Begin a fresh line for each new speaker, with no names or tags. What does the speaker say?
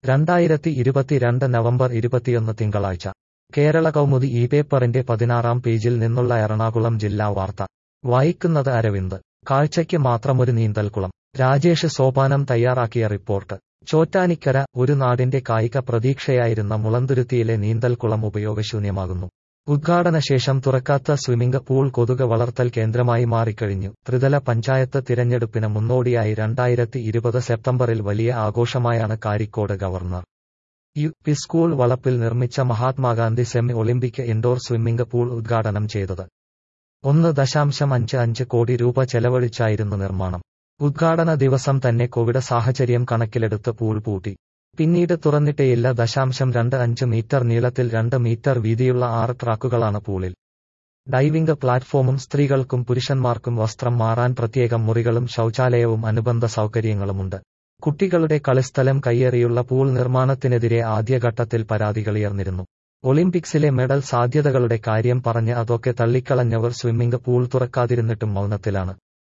2022 November 21 തിങ്കളാഴ്ച കേരള കൗമുദി ഈ പേപ്പറിന്റെ 16-ാം പേജിൽ നിന്നുള്ള എറണാകുളം ജില്ലാ വാർത്ത വായിക്കുന്നത് അരവിന്ദ്. കാഴ്ചയ്ക്ക് മാത്രമൊരു നീന്തൽക്കുളം. രാജേഷ് സോപാനം തയ്യാറാക്കിയ റിപ്പോർട്ട്. ചോറ്റാനിക്കര. ഒരു നാടിന്റെ കായിക പ്രതീക്ഷയായിരുന്ന മുളന്തുരുത്തിയിലെ നീന്തൽക്കുളം ഉപയോഗശൂന്യമാകുന്നു. ഉദ്ഘാടനശേഷം തുറക്കാത്ത സ്വിമ്മിംഗ് പൂൾ കൊതുക് വളർത്തൽ കേന്ദ്രമായി മാറിക്കഴിഞ്ഞു. ത്രിതല പഞ്ചായത്ത് തിരഞ്ഞെടുപ്പിന് മുന്നോടിയായി 2020 സെപ്റ്റംബറിൽ വലിയ ആഘോഷമായാണ് കാരിക്കോട് ഗവർണർ യു.പി. സ്കൂൾ വളപ്പിൽ നിർമ്മിച്ച Mahatma Gandhi semi Olympic indoor swimming pool ഉദ്ഘാടനം ചെയ്തത്. 1.55 കോടി രൂപ ചെലവഴിച്ചായിരുന്നു നിർമ്മാണം. ഉദ്ഘാടന ദിവസം തന്നെ കോവിഡ് സാഹചര്യം കണക്കിലെടുത്ത് പൂൾ പൂട്ടി. പിന്നീട് തുറന്നിട്ടേയില്ല. 0.25 മീറ്റർ നീളത്തിൽ 2 മീറ്റർ വീതിയുള്ള 6 ട്രാക്കുകളാണ് പൂളിൽ. ഡൈവിംഗ് പ്ലാറ്റ്ഫോമും സ്ത്രീകൾക്കും പുരുഷന്മാർക്കും വസ്ത്രം മാറാൻ പ്രത്യേകം മുറികളും ശൗചാലയവും അനുബന്ധ സൗകര്യങ്ങളുമുണ്ട്. കുട്ടികളുടെ കളിസ്ഥലം കയ്യേറിയുള്ള പൂൾ നിർമ്മാണത്തിനെതിരെ ആദ്യഘട്ടത്തിൽ പരാതികളുയർന്നിരുന്നു. ഒളിമ്പിക്സിലെ മെഡൽ സാധ്യതകളുടെ കാര്യം പറഞ്ഞ് അതൊക്കെ തള്ളിക്കളഞ്ഞവർ സ്വിമ്മിംഗ് പൂൾ തുറക്കാതിരുന്നിട്ടും മൗനത്തിലാണ്.